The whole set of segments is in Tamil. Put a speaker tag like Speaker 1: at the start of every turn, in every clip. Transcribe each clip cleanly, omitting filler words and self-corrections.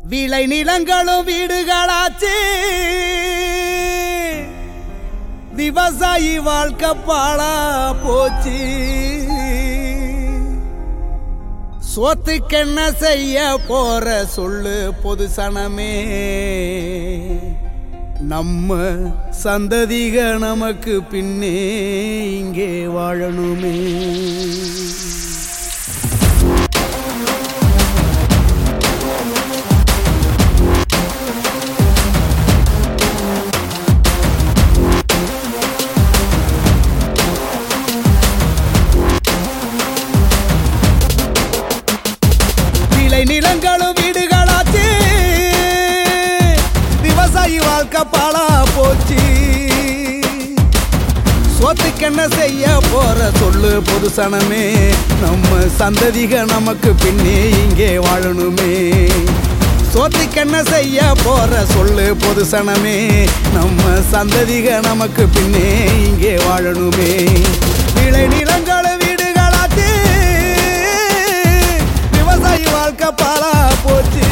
Speaker 1: விளை நிலங்களும் வீடுகளாச்சு, விவசாயி வாழ்க்கை பாழா போச்சு. சோத்துக்கென்ன செய்ய போற சொல்லு பொது சனமே, நம்ம சந்ததிக நமக்கு பின்னே இங்கே வாழணுமே. நிலங்களும் வீடுகளாச்சு, விவசாயி வாழ்க்கை பாழா போச்சு. சோத்துக்கென்ன செய்ய போற சொல்லு பொது சனமே, நம்ம சந்ததிக நமக்கு பின்னே இங்கே வாழணுமே. சோத்துக்கென்ன செய்ய போற சொல்லு பொது சனமே, நம்ம சந்ததிக நமக்கு பின்னே இங்கே வாழணுமே. விளை நிலங்களும் வீடுகளாச்சு, விவசாயி வாழ்க்கை பாழா போச்சு.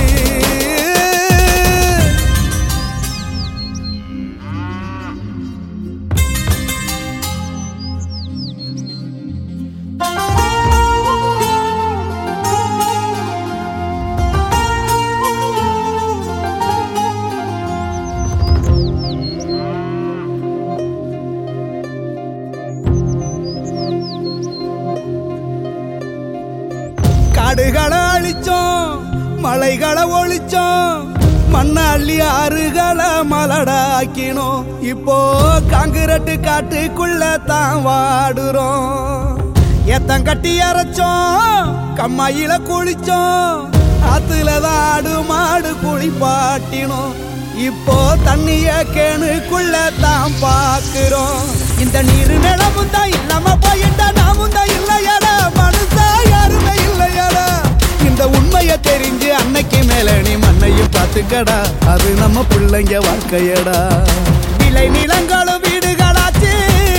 Speaker 1: காடுகளை அழிச்சோம், மலைகளை ஒழிச்சோம், மண்ணள்ளி ஆறுகளை மலடாக்கினோம். இப்போ காங்கிரட்டு காட்டுக்குள்ள தான் வாடுறோம். எத்தங்கட்டி அரைச்சோம், கம்மாயில குளிச்சோம், ஆத்துல தான் ஆடு மாடு குளிப்பாட்டினோம். இப்போ தண்ணிய கேணுக்குள்ள தான் பாக்குறோம். இந்த நீரு நிலமும் தான் இல்லாம போயிட்டா நாமும் தான் இல்லையடா, மனுஷா யாருமே இல்லையடா. இந்த உண்மைய தெரிஞ்சு அன்னைக்கு மேல நீ மண்ணையும் பார்த்துக்கடா, அது நம்ம பிள்ளைங்க வாழ்க்கையடா. விளை நிலங்களும் வீடுகளாச்சு,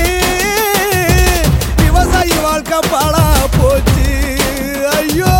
Speaker 1: விவசாயி வாழ்க்கை பாழா போச்சு. ஐயோ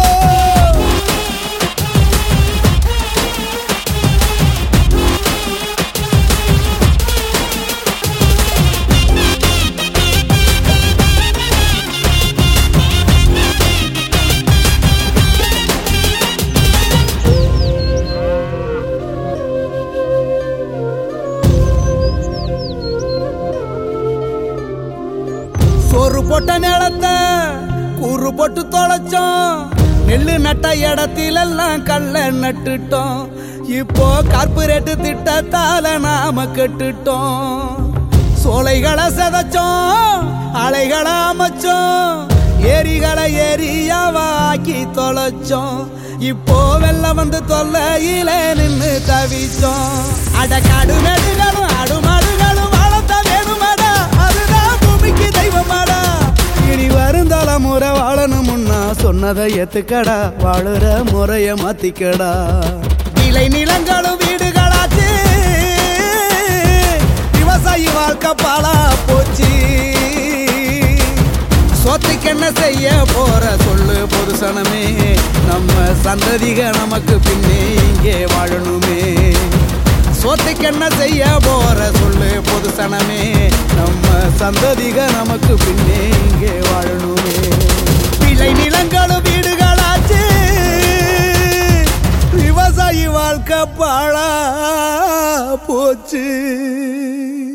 Speaker 1: சோறு போட்ட நிலத்தை கூறு போட்டு தொலைச்சோம், நெல்லு நட்ட இடத்திலெல்லாம் கல்ல நட்டுட்டோம். இப்போ கார்பரேட் திட்டத்தால நாம கெட்டுட்டோம். சோலைகளை செதைச்சோம், அலைகளை அமைச்சோம், ஏரிகளை ஏரியாவாக்கி தொலைச்சோம். இப்போ வெள்ளம் வந்து தொல்லையில நின்று தவிச்சோம். அடக்காடு மேடுகளும் ஆடு மாடுகளும் வாழத்த வேணுமாடா, அதுதான் பூமிக்கு தெய்வமாடா. இனி வரும் தலைமுறை வாழணும்னா சொன்னதை ஏத்துக்கடா, வாழுற முறைய மாத்திக்கடா. விளை நிலங்களும் வீடுகளாச்சு, விவசாயி வாழ்க்கை பாழா போச்சு. சோத்துக்கென்ன செய்ய போற சொல்லு பொது சனமே, நம்ம சந்ததிக நமக்கு பின்னே இங்கே வாழணுமே. சோத்துக்கென்ன செய்ய போற சொல்லு பொது சனமே, நம்ம சந்ததிக நமக்கு பின்னே இங்கே வாழணுமே. விளை நிலங்களும் வீடுகளாச்சு, விவசாயி வாழ்க்கை பாழா போச்சு.